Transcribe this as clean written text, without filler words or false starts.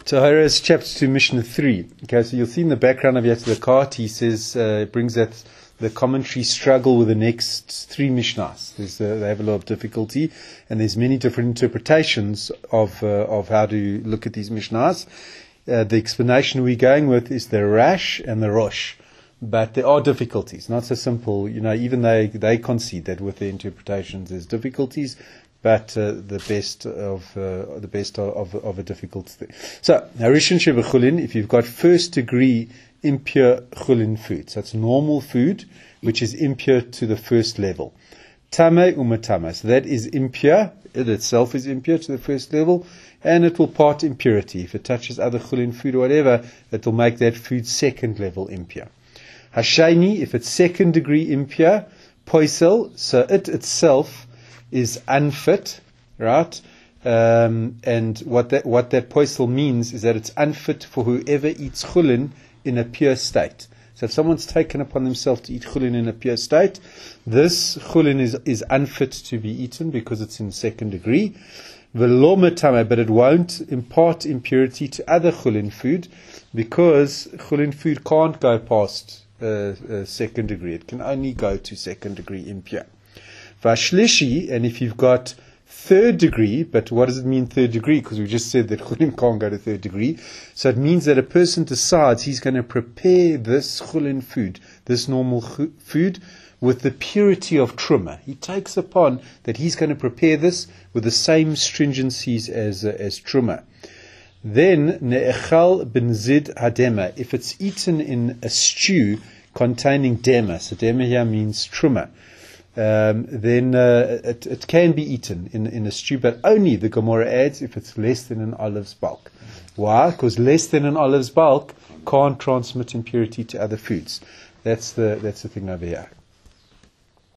Taharas chapter 2, Mishnah 3. Okay, so you'll see in the background of Yatzilakart, he says, brings that the commentary struggle with the next three Mishnahs. They have a lot of difficulty, and there's many different interpretations of how to look at these Mishnahs. The explanation we're going with is the Rash and the Rosh. But there are difficulties, not so simple. Even they concede that with the interpretations there's difficulties, but the best of a difficulty. So, Harishan Shebechulin, if you've got first degree impure chulin food, so it's normal food which is impure to the first level. Tame umatame, so that is impure, it itself is impure to the first level, and it will part impurity. If it touches other chulin food or whatever, it will make that food second level impure. Hashayni, if it's second degree impure, poisel, so it itself is unfit, right? And what that poisel means is that it's unfit for whoever eats chulin in a pure state. So if someone's taken upon themselves to eat chulin in a pure state, this chulin is unfit to be eaten because it's in second degree. V'lo metame, but it won't impart impurity to other chulin food because chulin food can't go past second degree. It can only go to second degree impure. Vashlishi, and if you've got third degree, but what does it mean third degree? Because we just said that chulin can't go to third degree. So it means that a person decides he's going to prepare this chulin food, this normal food, with the purity of truma. He takes upon that he's going to prepare this with the same stringencies as truma. Then ne'echal b'nzid hadema, if it's eaten in a stew containing dema, so dema here means truma, then it can be eaten in a stew, but only, the Gemara adds, if it's less than an olive's bulk. Why? Because less than an olive's bulk can't transmit impurity to other foods. That's the thing over here.